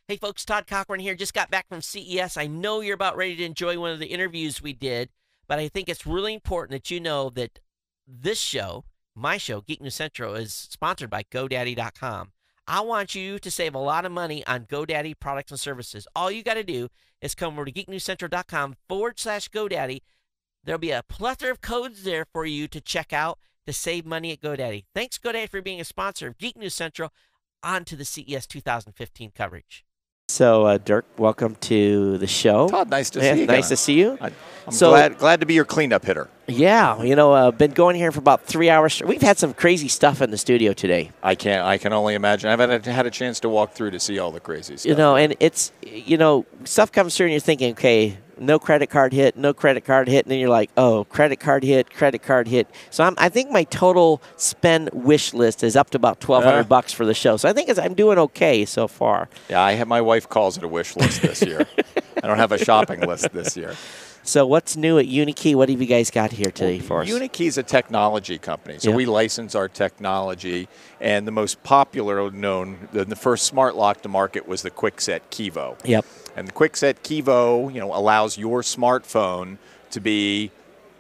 Hey folks, Todd Cochran here. Just got back from CES. I know you're about ready to enjoy one of the interviews we did, but I think it's really important that you know that this show, my show, Geek News Central, is sponsored by GoDaddy.com. I want you to save a lot of money on GoDaddy products and services. All you got to do is come over to geeknewscentral.com/GoDaddy. There'll be a plethora of codes there for you to check out to save money at GoDaddy. Thanks, GoDaddy, for being a sponsor of Geek News Central. On to the CES 2015 coverage. So, Dirk, welcome to the show. Todd, nice to see you. Nice to see you. I'm glad to be your cleanup hitter. Yeah, been going here for about 3 hours. We've had some crazy stuff in the studio today. I can only imagine. I haven't had a chance to walk through to see all the crazy stuff. And it's, stuff comes through and you're thinking, okay, no credit card hit, and then you're like, oh, credit card hit. So I think my total spend wish list is up to about $1,200 for the show. So I think I'm doing okay so far. Yeah, my wife calls it a wish list this year. I don't have a shopping list this year. So what's new at Unikey? What have you guys got here today for us? Unikey is a technology company, so we license our technology, and the most popular known, the first smart lock to market was the Kwikset Kevo. Yep. And the Kwikset Kevo, allows your smartphone to be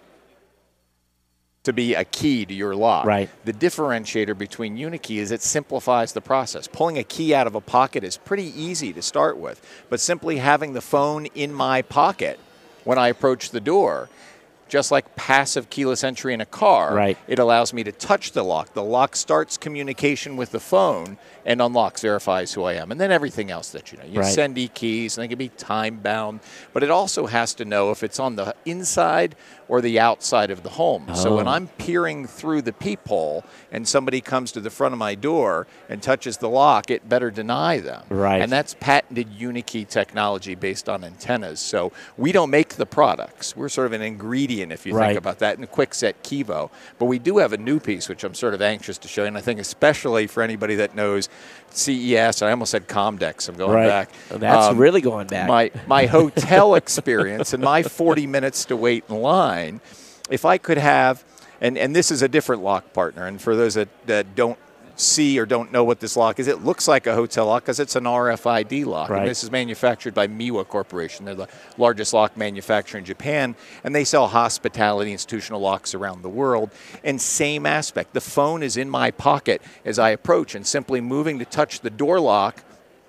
a key to your lock. Right. The differentiator between Unikey is it simplifies the process. Pulling a key out of a pocket is pretty easy to start with, but simply having the phone in my pocket when I approach the door, just like passive keyless entry in a car, it allows me to touch the lock. The lock starts communication with the phone and unlocks, verifies who I am, and then everything else that you know. You send e-keys, and they can be time-bound, but it also has to know if it's on the inside or the outside of the home. So when I'm peering through the peephole and somebody comes to the front of my door and touches the lock, it better deny them. Right. And that's patented Unikey technology based on antennas. So we don't make the products. We're sort of an ingredient, if you think about that, in the Kwikset Kevo. But we do have a new piece, which I'm sort of anxious to show you, and I think especially for anybody that knows CES, I almost said Comdex. I'm going back. That's really going back. My hotel experience and my 40 minutes to wait in line, if I could have, and this is a different lock partner, and for those that don't see or don't know what this lock is, it looks like a hotel lock because it's an RFID lock. And this is manufactured by Miwa Corporation. They're the largest lock manufacturer in Japan, and they sell hospitality institutional locks around the world. And same aspect. The phone is in my pocket as I approach, and simply moving to touch the door lock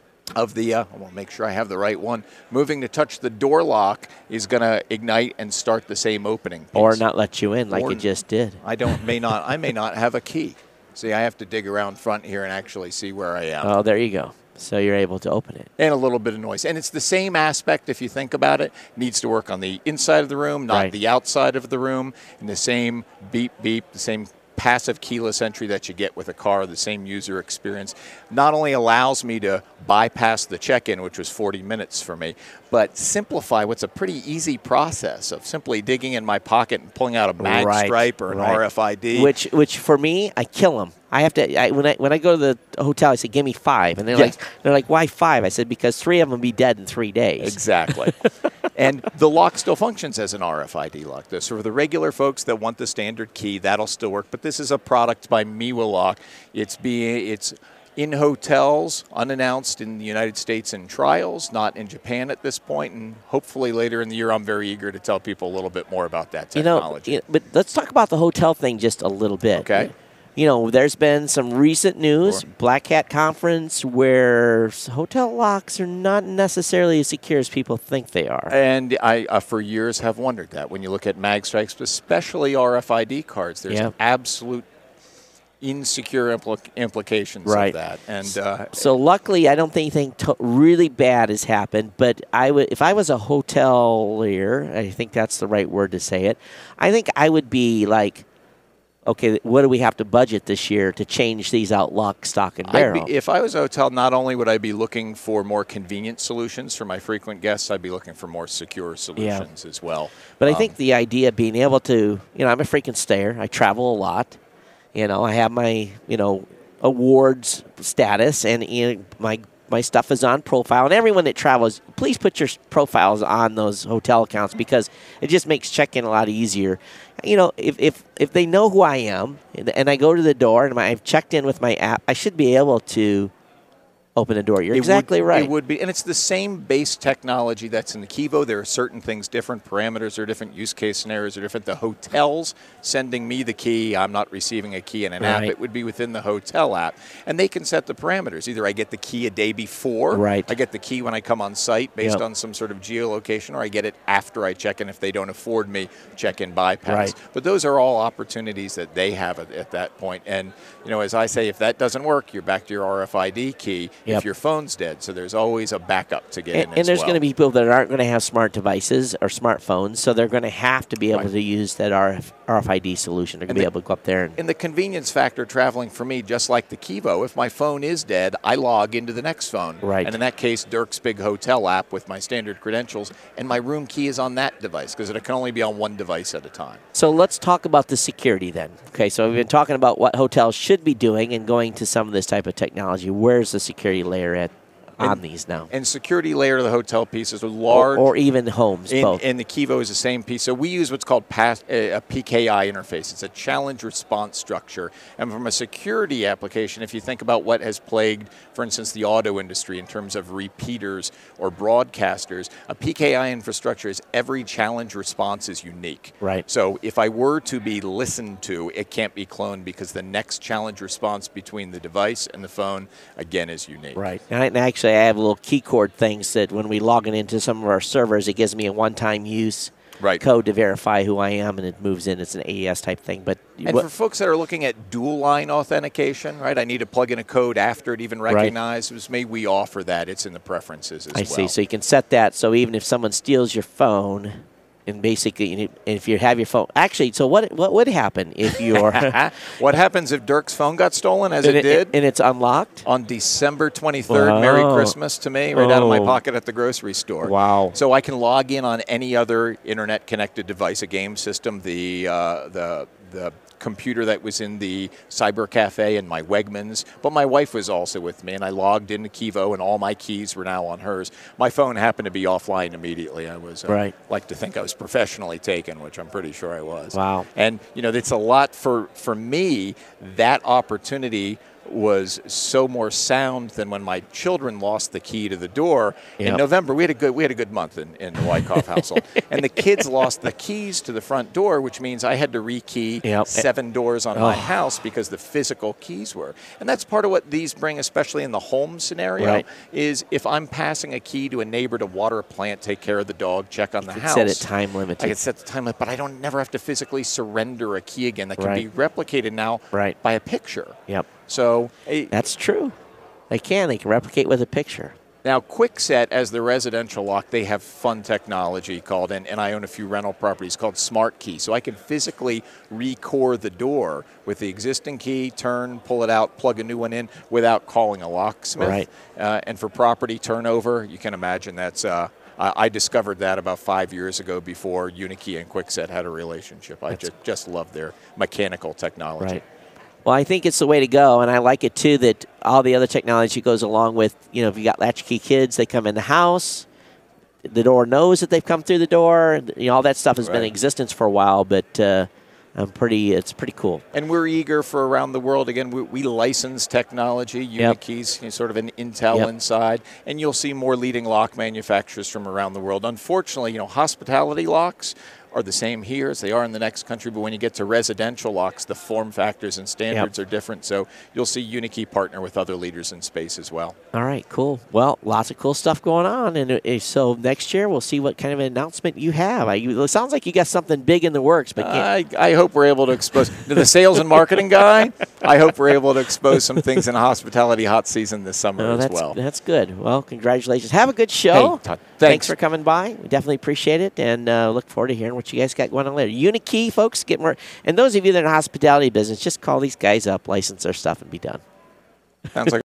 of the, I want to make sure I have the right one, moving to touch the door lock is going to ignite and start the same opening piece. Or not let you in like it just did. I may not have a key. See, I have to dig around front here and actually see where I am. Oh, there you go. So you're able to open it. And a little bit of noise. And it's the same aspect, if you think about it. Needs to work on the inside of the room, not the outside of the room. And the same beep, beep, the same passive keyless entry that you get with a car, the same user experience, not only allows me to bypass the check-in, which was 40 minutes for me, but simplify what's a pretty easy process of simply digging in my pocket and pulling out a mag stripe or an RFID. Which for me, I kill them. I have to when I go to the hotel, I say, "Give me 5," and they're like, "Why 5?" I said, "Because 3 of them will be dead in 3 days." Exactly. And the lock still functions as an RFID lock. So for the regular folks that want the standard key, that'll still work. But this is a product by Miwa Lock. It's in hotels, unannounced in the United States in trials, not in Japan at this point, and hopefully later in the year I'm very eager to tell people a little bit more about that technology. But let's talk about the hotel thing just a little bit. Okay. There's been some recent news, Black Hat Conference, where hotel locks are not necessarily as secure as people think they are. And I, for years, have wondered that. When you look at mag stripes, especially RFID cards, there's absolute insecure implications of that. And so luckily, I don't think anything really bad has happened. But if I was a hotelier, I think that's the right word to say it, I think I would be like, okay, what do we have to budget this year to change these out lock, stock, and barrel? If I was a hotel, not only would I be looking for more convenient solutions for my frequent guests, I'd be looking for more secure solutions as well. But I think the idea of being able to, I'm a frequent stayer. I travel a lot. I have my, awards status, and my stuff is on profile. And everyone that travels, please put your profiles on those hotel accounts because it just makes check-in a lot easier. If they know who I am and I go to the door and I've checked in with my app, I should be able to open the door. You're exactly right. It would be, and it's the same base technology that's in the Kivo. There are certain things different, parameters are different, use case scenarios are different. The hotels sending me the key, I'm not receiving a key in an app. It would be within the hotel app, and they can set the parameters. Either I get the key a day before, I get the key when I come on site based on some sort of geolocation, or I get it after I check in if they don't afford me check-in bypass. But those are all opportunities that they have at that point. And as I say, if that doesn't work, you're back to your RFID key. If your phone's dead, so there's always a backup to get in. And there's going to be people that aren't going to have smart devices or smartphones, so they're going to have to be able to use that RFID solution. They're going to be able to go up there. And the convenience factor traveling for me, just like the Kivo, if my phone is dead, I log into the next phone. And in that case, Dirk's Big Hotel app with my standard credentials, and my room key is on that device because it can only be on one device at a time. So let's talk about the security then. Okay, so we've been talking about what hotels should be doing and going to some of this type of technology. Where's the security layer at on these now? And security layer of the hotel piece is a large... Or even homes, both. And the Kivo is the same piece. So we use what's called a PKI interface. It's a challenge response structure. And from a security application, if you think about what has plagued, for instance, the auto industry in terms of repeaters or broadcasters, a PKI infrastructure is every challenge response is unique. So if I were to be listened to, it can't be cloned because the next challenge response between the device and the phone, again, is unique. And actually, I have little key cord things that when we log it into some of our servers, it gives me a one-time use code to verify who I am, and it moves in. It's an AES type thing. But for folks that are looking at dual line authentication, I need to plug in a code after it even recognizes me. We offer that. It's in the preferences as well. I see. So you can set that so even if someone steals your phone, and basically, if you have your phone, actually, so what would happen if you're... What happens if Dirk's phone got stolen, as it did? And it's unlocked? On December 23rd, Merry Christmas to me, right out of my pocket at the grocery store. Wow. So I can log in on any other internet-connected device, a game system, the computer that was in the cyber cafe and my Wegmans, but my wife was also with me, and I logged into Kivo, and all my keys were now on hers. My phone happened to be offline immediately. I was like to think I was professionally taken, which I'm pretty sure I was. Wow. And it's a lot for me. That opportunity was so more sound than when my children lost the key to the door in November. We had a good month in the Wyckoff household, and the kids lost the keys to the front door, which means I had to rekey 7 doors on my house because the physical keys were. And that's part of what these bring, especially in the home scenario, is if I'm passing a key to a neighbor to water a plant, take care of the dog, check on the house. Set it time limited. I can set the time limit, but I don't never have to physically surrender a key again. That can be replicated now by a picture. So that's true. They can replicate with a picture. Now, Kwikset, as the residential lock, they have fun technology called, and I own a few rental properties, called Smart Key. So I can physically recore the door with the existing key, turn, pull it out, plug a new one in without calling a locksmith. And for property turnover, you can imagine that's... I discovered that about 5 years ago before Unikey and Kwikset had a relationship. I just love their mechanical technology. Well, I think it's the way to go, and I like it, too, that all the other technology goes along with, if you got latchkey kids, they come in the house, the door knows that they've come through the door, all that stuff has been in existence for a while, but it's pretty cool. And we're eager for around the world. Again, we license technology. Unikey's sort of an Intel inside, and you'll see more leading lock manufacturers from around the world. Unfortunately, hospitality locks are the same here as they are in the next country, but when you get to residential locks, the form factors and standards are different. So you'll see Unikey partner with other leaders in space as well. All right, cool. Well, lots of cool stuff going on, and so next year we'll see what kind of an announcement you have. It sounds like you got something big in the works, but I hope we're able to expose the sales and marketing guy. I hope we're able to expose some things in hospitality hot season this summer as well. That's good. Well, congratulations. Have a good show. Hey, thanks for coming by. We definitely appreciate it, and look forward to hearing what you guys got going on later. Unikey, folks, get more. And those of you that are in the hospitality business, just call these guys up, license their stuff, and be done. Sounds like